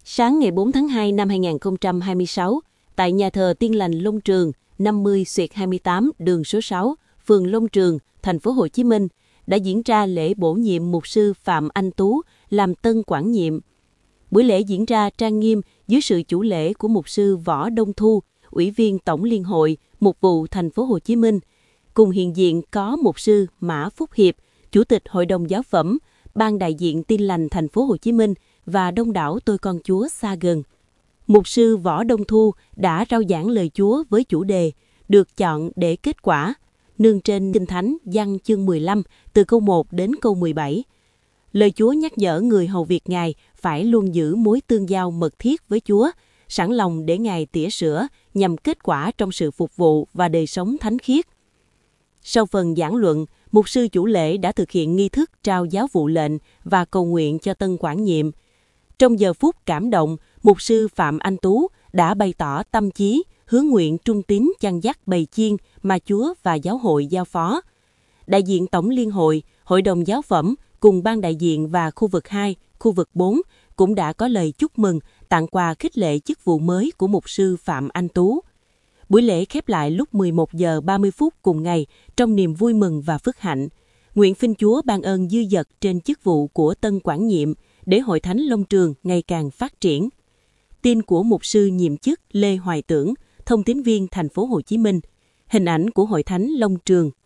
Sáng ngày 4 tháng 2 năm 2026, tại nhà thờ Tiên Lành Long Trường, 50/28 đường số 6, phường Long Trường, thành phố Hồ Chí Minh, đã diễn ra lễ bổ nhiệm mục sư Phạm Anh Tú làm tân quản nhiệm. Buổi lễ diễn ra trang nghiêm dưới sự chủ lễ của mục sư Võ Đông Thu, Ủy viên Tổng Liên hội Mục vụ thành phố Hồ Chí Minh. Cùng hiện diện có mục sư Mã Phúc Hiệp, Chủ tịch Hội đồng Giáo phẩm, Ban đại diện Tin lành thành phố Hồ Chí Minh và đông đảo tôi con Chúa xa gần. Mục sư Võ Đông Thu đã rao giảng lời Chúa với chủ đề được chọn để kết quả, nương trên Kinh Thánh Giăng chương 15 từ câu 1 đến câu 17. Lời Chúa nhắc nhở người hầu việc Ngài phải luôn giữ mối tương giao mật thiết với Chúa, sẵn lòng để Ngài tỉa sữa nhằm kết quả trong sự phục vụ và đời sống thánh khiết. Sau phần giảng luận, mục sư chủ lễ đã thực hiện nghi thức trao giáo vụ lệnh và cầu nguyện cho tân quản nhiệm. Trong giờ phút cảm động, mục sư Phạm Anh Tú đã bày tỏ tâm chí, hứa nguyện trung tín chăn dắt bầy chiên mà Chúa và giáo hội giao phó. Đại diện Tổng Liên hội, Hội đồng Giáo phẩm cùng ban đại diện và khu vực 2, khu vực 4 cũng đã có lời chúc mừng, tặng quà khích lệ chức vụ mới của mục sư Phạm Anh Tú. Buổi lễ khép lại lúc 11 giờ 30 phút cùng ngày trong niềm vui mừng và phước hạnh. Nguyện Phinh Chúa ban ơn dư dật trên chức vụ của tân quản nhiệm để Hội Thánh Long Trường ngày càng phát triển. Tin của mục sư nhiệm chức Lê Hoài Tưởng, thông tín viên thành phố Hồ Chí Minh. Hình ảnh của Hội Thánh Long Trường.